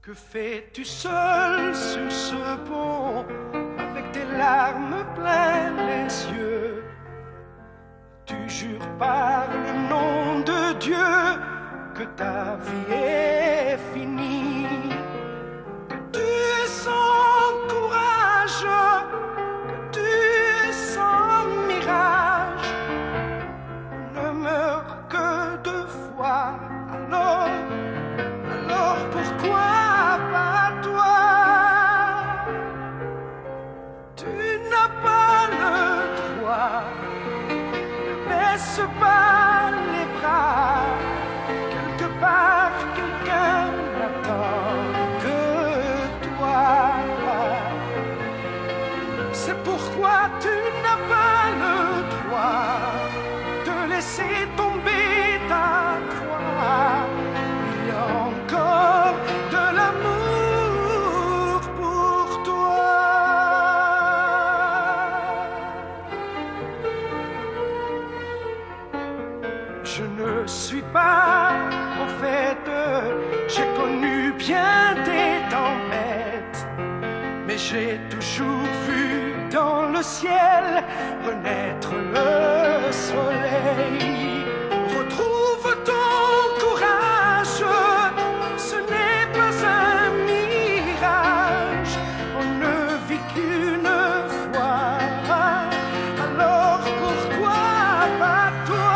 Que fais-tu seul sur ce pont, avec tes larmes plein les yeux? Tu jures par le nom de Dieu que ta vie est finie, que tu es sans courage, que tu es sans mirage. On ne meurt que deux fois, alors pourquoi pas toi? Tu n'as pas le droit, ne baisse pas les bras. Quelque part, quelqu'un n'attend que toi. C'est pourquoi tu n'as pas le droit de laisser tomber ta croix. Il y a encore de l'amour pour toi. Je ne suis pas prophète, j'ai connu bien des tempêtes, mais j'ai toujours vu dans le ciel renaître le soleil. Retrouve ton courage, ce n'est pas un mirage, on ne vit qu'une fois, alors pourquoi pas toi?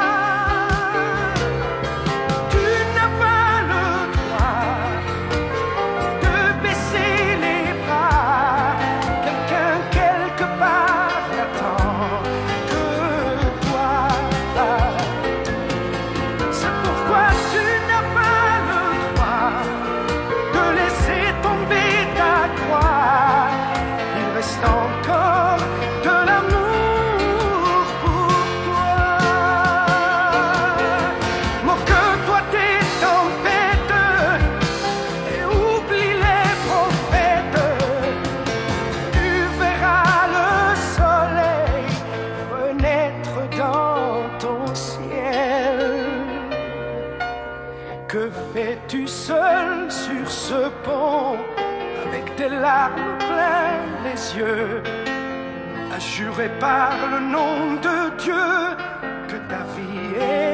Tu n'as pas le droit de baisser les bras, quelqu'un quelque part n'attend que toi. C'est pourquoi tu n'as pas le droit de laisser tomber ta croix. Il reste encore de l'amour pour toi. Moque-toi tes tempêtes et oublie les prophètes. Tu verras le soleil renaître dans ton ciel. Que fais-tu seul sur ce pont, avec tes larmes plein les yeux, à jurer par le nom de Dieu que ta vie est